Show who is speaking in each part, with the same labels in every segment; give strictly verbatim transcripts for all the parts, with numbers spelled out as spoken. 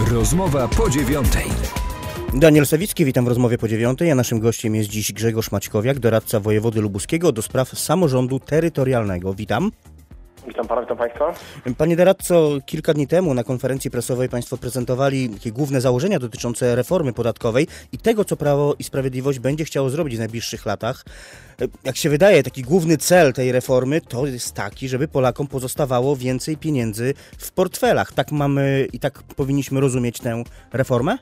Speaker 1: Rozmowa po dziewiątej.
Speaker 2: Daniel Sawicki, witam w rozmowie po dziewiątej, a naszym gościem jest dziś Grzegorz Maćkowiak, doradca wojewody lubuskiego do spraw samorządu terytorialnego. Witam.
Speaker 3: Witam pana, witam państwa.
Speaker 2: Panie doradco, kilka dni temu na konferencji prasowej państwo prezentowali takie główne założenia dotyczące reformy podatkowej i tego, co Prawo i Sprawiedliwość będzie chciało zrobić w najbliższych latach. Jak się wydaje, taki główny cel tej reformy to jest taki, żeby Polakom pozostawało więcej pieniędzy w portfelach. Tak mamy i tak powinniśmy rozumieć tę reformę?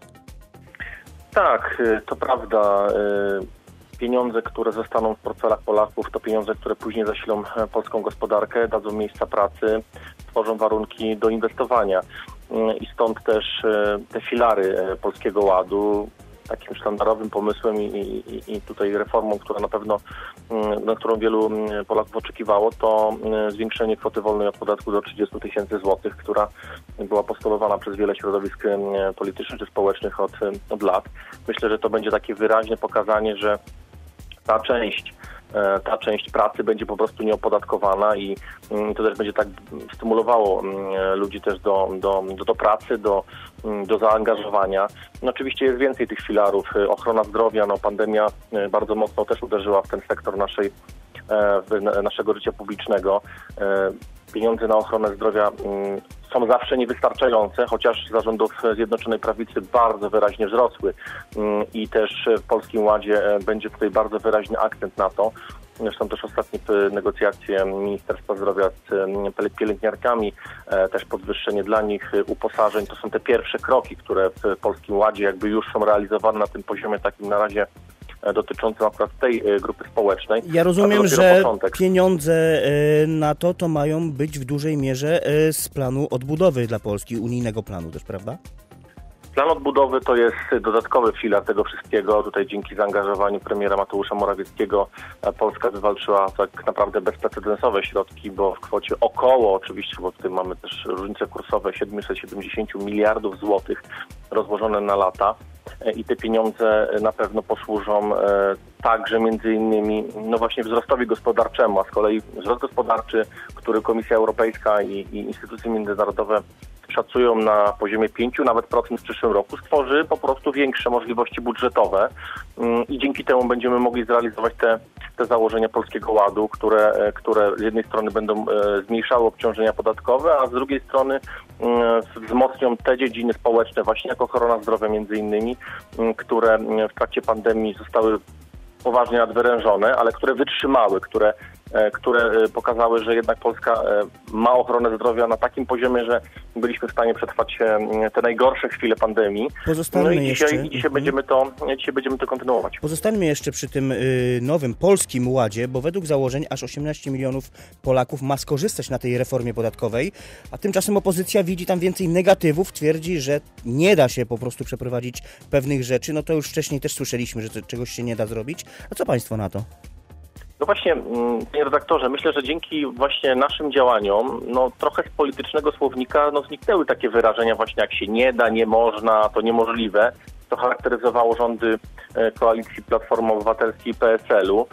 Speaker 3: Tak, to prawda. Pieniądze, które zostaną w portfelach Polaków, to pieniądze, które później zasilą polską gospodarkę, dadzą miejsca pracy, stworzą warunki do inwestowania. I stąd też te filary Polskiego Ładu, takim sztandarowym pomysłem i, i, i tutaj reformą, która na pewno, na którą wielu Polaków oczekiwało, to zwiększenie kwoty wolnej od podatku do trzydziestu tysięcy złotych, która była postulowana przez wiele środowisk politycznych czy społecznych od, od lat. Myślę, że to będzie takie wyraźne pokazanie, że ta część ta część pracy będzie po prostu nieopodatkowana i to też będzie tak stymulowało ludzi też do, do, do, do pracy, do, do zaangażowania. No oczywiście jest więcej tych filarów. Ochrona zdrowia, no pandemia bardzo mocno też uderzyła w ten sektor naszej, w naszego życia publicznego. Pieniądze na ochronę zdrowia są zawsze niewystarczające, chociaż za rządów Zjednoczonej Prawicy bardzo wyraźnie wzrosły i też w Polskim Ładzie będzie tutaj bardzo wyraźny akcent na to. Zresztą też ostatnie negocjacje Ministerstwa Zdrowia z pielęgniarkami, też podwyższenie dla nich uposażeń, to są te pierwsze kroki, które w Polskim Ładzie jakby już są realizowane na tym poziomie takim na razie dotyczącym akurat tej grupy społecznej.
Speaker 2: Ja rozumiem, że początek. Pieniądze na to to mają być w dużej mierze z planu odbudowy dla Polski, unijnego planu też, prawda?
Speaker 3: Plan odbudowy to jest dodatkowy filar tego wszystkiego. Tutaj dzięki zaangażowaniu premiera Mateusza Morawieckiego Polska wywalczyła tak naprawdę bezprecedensowe środki, bo w kwocie około, oczywiście, bo tutaj mamy też różnice kursowe, siedemset siedemdziesiąt miliardów złotych rozłożone na lata. I te pieniądze na pewno posłużą także między innymi no właśnie wzrostowi gospodarczemu, a z kolei wzrost gospodarczy, który Komisja Europejska i, i instytucje międzynarodowe szacują na poziomie pięciu nawet procent w przyszłym roku, stworzy po prostu większe możliwości budżetowe i dzięki temu będziemy mogli zrealizować te, te założenia Polskiego Ładu, które, które z jednej strony będą zmniejszały obciążenia podatkowe, a z drugiej strony wzmocnią te dziedziny społeczne, właśnie jak ochrona zdrowia między innymi, które w trakcie pandemii zostały poważnie nadwyrężone, ale które wytrzymały, które, które pokazały, że jednak Polska ma ochronę zdrowia na takim poziomie, że byliśmy w stanie przetrwać te najgorsze chwile pandemii.
Speaker 2: Pozostańmy
Speaker 3: no i dzisiaj,
Speaker 2: jeszcze...
Speaker 3: dzisiaj, mhm. będziemy to, dzisiaj będziemy to kontynuować.
Speaker 2: Pozostańmy jeszcze przy tym y, nowym Polskim Ładzie, bo według założeń aż osiemnaście milionów Polaków ma skorzystać na tej reformie podatkowej, a tymczasem opozycja widzi tam więcej negatywów, twierdzi, że nie da się po prostu przeprowadzić pewnych rzeczy. No to już wcześniej też słyszeliśmy, że to, czegoś się nie da zrobić. A co państwo na to?
Speaker 3: No właśnie, panie redaktorze, myślę, że dzięki właśnie naszym działaniom, no trochę z politycznego słownika no, zniknęły takie wyrażenia właśnie jak się nie da, nie można, to niemożliwe. To charakteryzowało rządy koalicji Platformy Obywatelskiej i P S L-u.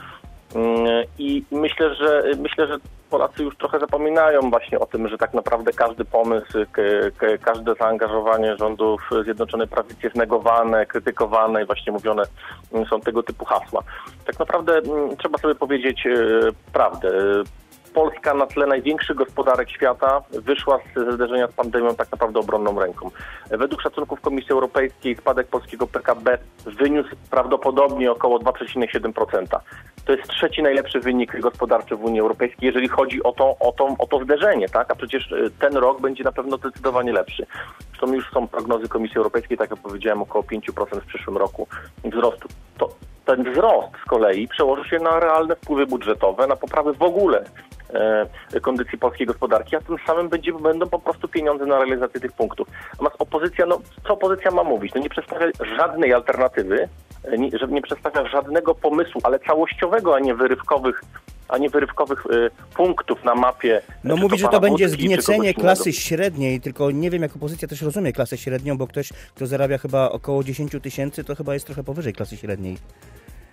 Speaker 3: I myślę, że myślę, że Polacy już trochę zapominają właśnie o tym, że tak naprawdę każdy pomysł, k- k- każde zaangażowanie rządów Zjednoczonej Prawicy jest negowane, krytykowane i właśnie mówione są tego typu hasła. Tak naprawdę trzeba sobie powiedzieć prawdę. Polska na tle największych gospodarek świata wyszła ze zderzenia z pandemią tak naprawdę obronną ręką. Według szacunków Komisji Europejskiej spadek polskiego P K B wyniósł prawdopodobnie około dwa przecinek siedem procent. To jest trzeci najlepszy wynik gospodarczy w Unii Europejskiej, jeżeli chodzi o to, o to, o to zderzenie, tak? A przecież ten rok będzie na pewno zdecydowanie lepszy. Zresztą już są prognozy Komisji Europejskiej, tak jak powiedziałem, około pięć procent w przyszłym roku wzrostu. To ten wzrost z kolei przełoży się na realne wpływy budżetowe, na poprawę w ogóle e, kondycji polskiej gospodarki, a tym samym będzie, będą po prostu pieniądze na realizację tych punktów. Natomiast opozycja, no co opozycja ma mówić? No nie przedstawia żadnej alternatywy, nie, nie przedstawia żadnego pomysłu, ale całościowego, a nie wyrywkowych a nie wyrywkowych y, punktów na mapie.
Speaker 2: No mówi, że to będzie zgniecenie klasy średniej, tylko nie wiem, jak opozycja też rozumie klasę średnią, bo ktoś, kto zarabia chyba około dziesięć tysięcy, to chyba jest trochę powyżej klasy średniej.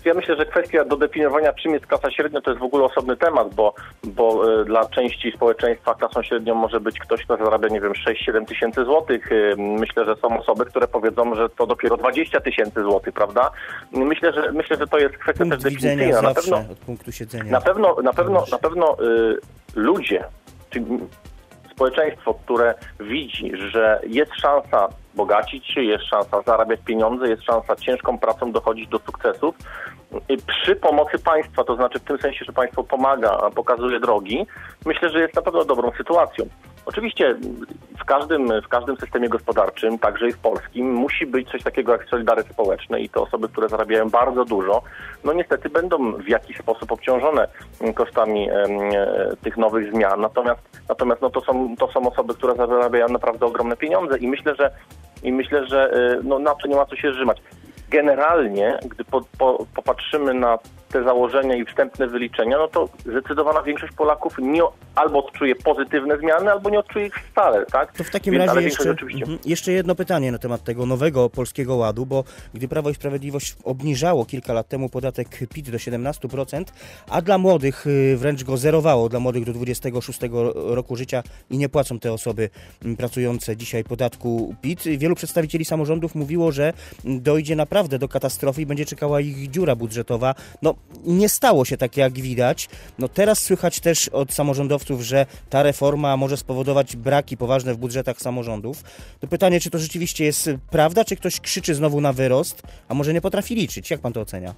Speaker 3: Ja myślę, że kwestia do definiowania, czym jest klasa średnia, to jest w ogóle osobny temat, bo, bo y, dla części społeczeństwa klasą średnią może być ktoś, kto zarabia, nie wiem, sześć siedem tysięcy złotych. Y, myślę, że są osoby, które powiedzą, że to dopiero dwadzieścia tysięcy złotych, prawda? Myślę, że myślę, że to jest kwestia
Speaker 2: Punkt
Speaker 3: też definicyjna.
Speaker 2: widzenia
Speaker 3: Na pewno,
Speaker 2: zawsze od punktu siedzenia.
Speaker 3: na pewno, na pewno, na pewno y, ludzie, czyli społeczeństwo, które widzi, że jest szansa bogacić się, jest szansa zarabiać pieniądze, jest szansa ciężką pracą dochodzić do sukcesów przy pomocy państwa, to znaczy w tym sensie, że państwo pomaga, pokazuje drogi, myślę, że jest na pewno dobrą sytuacją. Oczywiście w każdym, w każdym systemie gospodarczym, także i w polskim, musi być coś takiego jak solidarność społeczna i te osoby, które zarabiają bardzo dużo, no niestety będą w jakiś sposób obciążone kosztami e, tych nowych zmian. Natomiast, natomiast no to są, to są osoby, które zarabiają naprawdę ogromne pieniądze i myślę, że i myślę, że no, na to nie ma co się zrzymać. Generalnie, gdy po, po, popatrzymy na te założenia i wstępne wyliczenia, no to zdecydowana większość Polaków nie, albo odczuje pozytywne zmiany, albo nie odczuje ich wcale, tak?
Speaker 2: To w takim
Speaker 3: Więc,
Speaker 2: razie jeszcze,
Speaker 3: oczywiście...
Speaker 2: jeszcze jedno pytanie na temat tego nowego Polskiego Ładu, bo gdy Prawo i Sprawiedliwość obniżało kilka lat temu podatek P I T do siedemnaście procent, a dla młodych wręcz go zerowało, dla młodych do dwudziestego szóstego roku życia i nie płacą te osoby pracujące dzisiaj podatku P I T, wielu przedstawicieli samorządów mówiło, że dojdzie naprawdę do katastrofy i będzie czekała ich dziura budżetowa. No, nie stało się tak, jak widać. No teraz słychać też od samorządowców, że ta reforma może spowodować braki poważne w budżetach samorządów. To pytanie, czy to rzeczywiście jest prawda, czy ktoś krzyczy znowu na wyrost, a może nie potrafi liczyć? Jak pan to ocenia?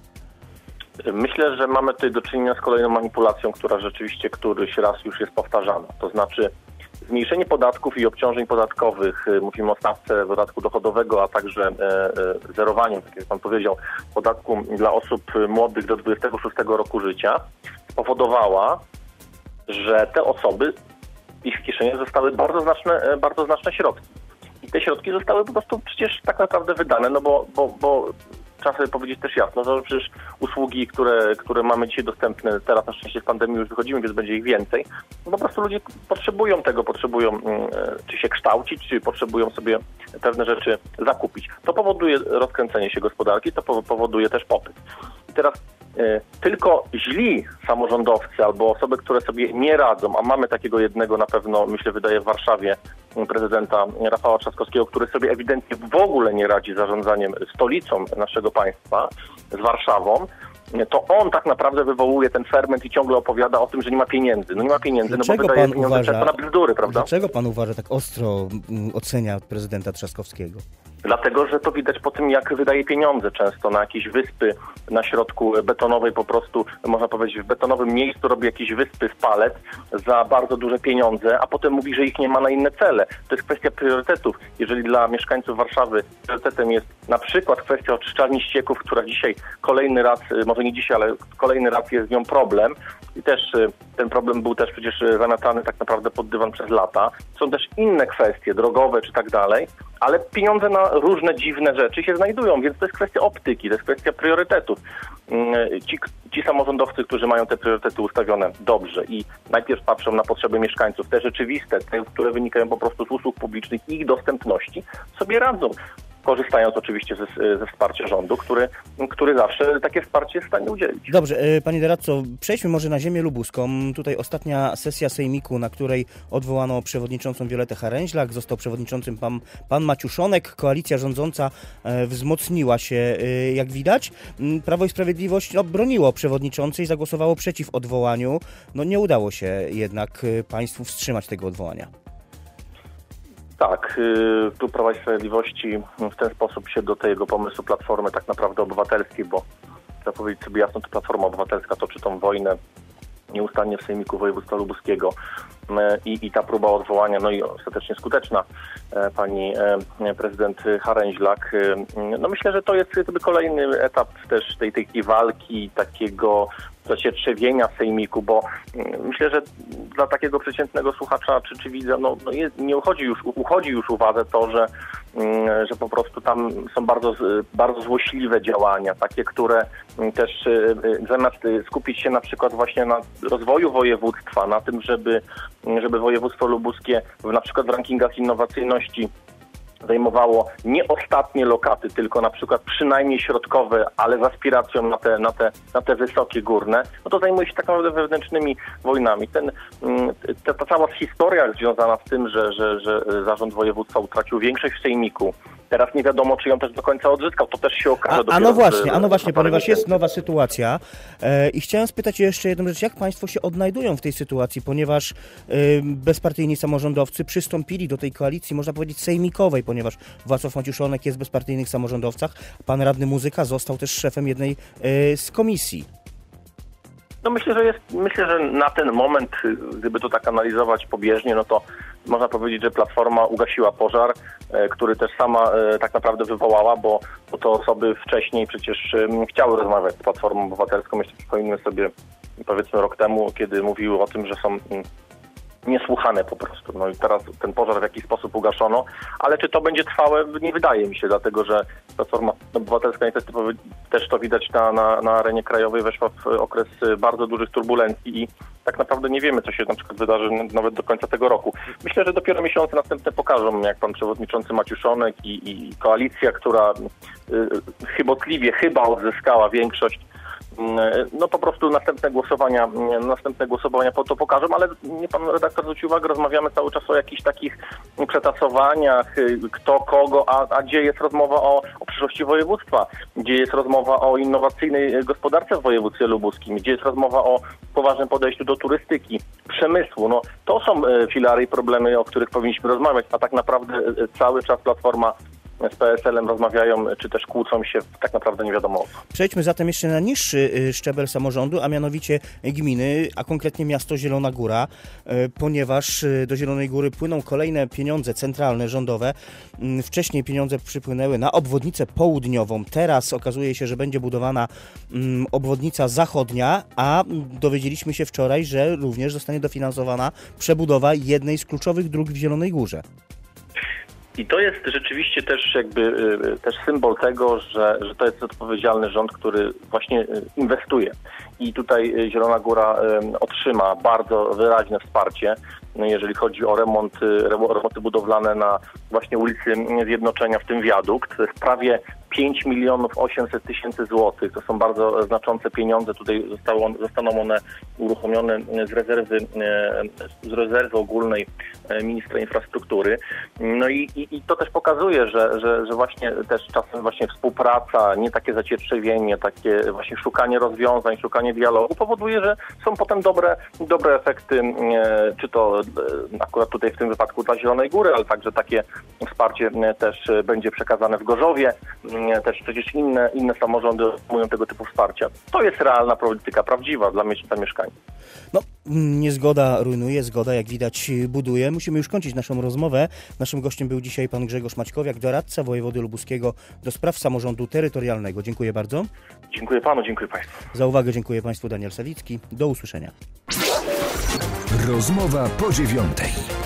Speaker 3: Myślę, że mamy tutaj do czynienia z kolejną manipulacją, która rzeczywiście któryś raz już jest powtarzana. To znaczy zmniejszenie podatków i obciążeń podatkowych, mówimy o stawce podatku dochodowego, a także zerowaniu, tak jak pan powiedział, podatku dla osób młodych do dwudziestego szóstego roku życia, spowodowała, że te osoby, ich w kieszeni zostały bardzo znaczne, bardzo znaczne środki. I te środki zostały po prostu przecież tak naprawdę wydane, no bo, bo, bo trzeba sobie powiedzieć też jasno, że przecież usługi, które, które mamy dzisiaj dostępne, teraz na szczęście z pandemii już wychodzimy, więc będzie ich więcej, no po prostu ludzie potrzebują tego, potrzebują czy się kształcić, czy potrzebują sobie pewne rzeczy zakupić. To powoduje rozkręcenie się gospodarki, to powoduje też popyt. I teraz y, tylko źli samorządowcy albo osoby, które sobie nie radzą, a mamy takiego jednego na pewno, myślę, wydaje w Warszawie, prezydenta Rafała Trzaskowskiego, który sobie ewidentnie w ogóle nie radzi z zarządzaniem stolicą naszego państwa, z Warszawą, to on tak naprawdę wywołuje ten ferment i ciągle opowiada o tym, że nie ma pieniędzy. No nie ma pieniędzy,
Speaker 2: Dlaczego
Speaker 3: no bo wydaje
Speaker 2: pan
Speaker 3: pieniądze
Speaker 2: uważa,
Speaker 3: na bzdury, prawda?
Speaker 2: Dlaczego pan uważa, tak ostro ocenia prezydenta Trzaskowskiego?
Speaker 3: Dlatego, że to widać po tym, jak wydaje pieniądze często na jakieś wyspy na środku betonowej, po prostu, można powiedzieć, w betonowym miejscu robi jakieś wyspy w palec za bardzo duże pieniądze, a potem mówi, że ich nie ma na inne cele. To jest kwestia priorytetów. Jeżeli dla mieszkańców Warszawy priorytetem jest na przykład kwestia oczyszczalni ścieków, która dzisiaj kolejny raz, może nie dzisiaj, ale kolejny raz jest z nią problem i też ten problem był też przecież zamiatany tak naprawdę pod dywan przez lata. Są też inne kwestie, drogowe czy tak dalej, ale pieniądze na różne dziwne rzeczy się znajdują, więc to jest kwestia optyki, to jest kwestia priorytetów. Ci, ci samorządowcy, którzy mają te priorytety ustawione dobrze i najpierw patrzą na potrzeby mieszkańców, te rzeczywiste, te, które wynikają po prostu z usług publicznych i ich dostępności, sobie radzą. Korzystając oczywiście ze, ze wsparcia rządu, który, który zawsze takie wsparcie jest w stanie udzielić.
Speaker 2: Dobrze, panie doradco, przejdźmy może na ziemię lubuską. Tutaj ostatnia sesja sejmiku, na której odwołano przewodniczącą Violettę Haręźlak, został przewodniczącym pan, pan Maciuszonek. Koalicja rządząca wzmocniła się, jak widać. Prawo i Sprawiedliwość no, broniło przewodniczącej, zagłosowało przeciw odwołaniu. No nie udało się jednak państwu wstrzymać tego odwołania.
Speaker 3: Tak, tu Prawa i Sprawiedliwości w ten sposób się do tego pomysłu Platformy tak naprawdę Obywatelskiej, bo trzeba powiedzieć sobie jasno, to Platforma Obywatelska toczy tą wojnę nieustannie w Sejmiku Województwa Lubuskiego i, i ta próba odwołania, no i ostatecznie skuteczna pani prezydent Haręźlak. No myślę, że to jest jakby kolejny etap też tej, tej walki, takiego zacietrzewienia Sejmiku, bo myślę, że dla takiego przeciętnego słuchacza czy, czy widza no, no jest, nie uchodzi już, uchodzi już uwadze to, że, że po prostu tam są bardzo, bardzo złośliwe działania, takie, które też zamiast skupić się na przykład właśnie na rozwoju województwa, na tym, żeby, żeby województwo lubuskie w, na przykład w rankingach innowacyjności zajmowało nie ostatnie lokaty, tylko na przykład przynajmniej środkowe, ale z aspiracją na te, na te, na te wysokie górne, no to zajmuje się tak naprawdę wewnętrznymi wojnami. Ten, ta, ta cała historia związana z tym, że, że, że zarząd województwa utracił większość w sejmiku, teraz nie wiadomo, czy ją też do końca odzyskał, to też się okaże.
Speaker 2: A, a no właśnie, a no właśnie, ponieważ jest nowa sytuacja e, i chciałem spytać jeszcze jedną rzecz, jak Państwo się odnajdują w tej sytuacji, ponieważ e, bezpartyjni samorządowcy przystąpili do tej koalicji, można powiedzieć, sejmikowej, ponieważ Wacław Maciuszonek jest w bezpartyjnych samorządowcach, pan radny Muzyka został też szefem jednej e, z komisji.
Speaker 3: No myślę, że jest, myślę, że na ten moment, gdyby to tak analizować pobieżnie, no to można powiedzieć, że Platforma ugasiła pożar, e, który też sama e, tak naprawdę wywołała, bo, bo to osoby wcześniej przecież e, chciały rozmawiać z Platformą Obywatelską. Jeszcze przypomnijmy sobie, powiedzmy rok temu, kiedy mówiły o tym, że są m, niesłuchane po prostu. No i teraz ten pożar w jakiś sposób ugaszono, ale czy to będzie trwałe? Nie wydaje mi się, dlatego że Platforma Obywatelska niestety też to widać na, na, na arenie krajowej weszła w okres bardzo dużych turbulencji i tak naprawdę nie wiemy, co się na przykład wydarzy nawet do końca tego roku. Myślę, że dopiero miesiące następne pokażą, jak pan przewodniczący Maciuszonek i, i koalicja, która y, chybotliwie chyba odzyskała większość, no po prostu następne głosowania, następne głosowania po to pokażą, ale nie pan redaktor zwrócił uwagę, rozmawiamy cały czas o jakichś takich przetasowaniach, kto kogo, a, a gdzie jest rozmowa o, o przyszłości województwa, gdzie jest rozmowa o innowacyjnej gospodarce w województwie lubuskim, gdzie jest rozmowa o poważnym podejściu do turystyki, przemysłu. No to są filary i problemy, o których powinniśmy rozmawiać, a tak naprawdę cały czas Platforma z P S L-em rozmawiają, czy też kłócą się, tak naprawdę nie wiadomo o co.
Speaker 2: Przejdźmy zatem jeszcze na niższy szczebel samorządu, a mianowicie gminy, a konkretnie miasto Zielona Góra, ponieważ do Zielonej Góry płyną kolejne pieniądze centralne, rządowe. Wcześniej pieniądze przypłynęły na obwodnicę południową. Teraz okazuje się, że będzie budowana obwodnica zachodnia, a dowiedzieliśmy się wczoraj, że również zostanie dofinansowana przebudowa jednej z kluczowych dróg w Zielonej Górze.
Speaker 3: I to jest rzeczywiście też jakby też symbol tego, że, że to jest odpowiedzialny rząd, który właśnie inwestuje. I tutaj Zielona Góra otrzyma bardzo wyraźne wsparcie, jeżeli chodzi o remont, remonty budowlane na właśnie ulicy Zjednoczenia, w tym wiadukt. To jest prawie pięć milionów osiemset tysięcy złotych. To są bardzo znaczące pieniądze. Tutaj zostało, zostaną one uruchomione z rezerwy, z rezerwy ogólnej ministra infrastruktury. No i, i, i to też pokazuje, że, że, że właśnie też czasem właśnie współpraca, nie takie zacietrzewienie, takie właśnie szukanie rozwiązań, szukanie dialogu powoduje, że są potem dobre, dobre efekty, czy to akurat tutaj w tym wypadku dla Zielonej Góry, ale także takie wsparcie też będzie przekazane w Gorzowie. Też przecież inne, inne samorządy otrzymują tego typu wsparcia. To jest realna polityka, prawdziwa dla mieszkańców.
Speaker 2: No, niezgoda rujnuje, zgoda jak widać buduje. Musimy już kończyć naszą rozmowę. Naszym gościem był dzisiaj pan Grzegorz Maćkowiak, doradca wojewody lubuskiego do spraw samorządu terytorialnego. Dziękuję bardzo.
Speaker 3: Dziękuję panu, dziękuję państwu.
Speaker 2: Za uwagę dziękuję państwu. Daniel Sawicki. Do usłyszenia.
Speaker 1: Rozmowa po dziewiątej.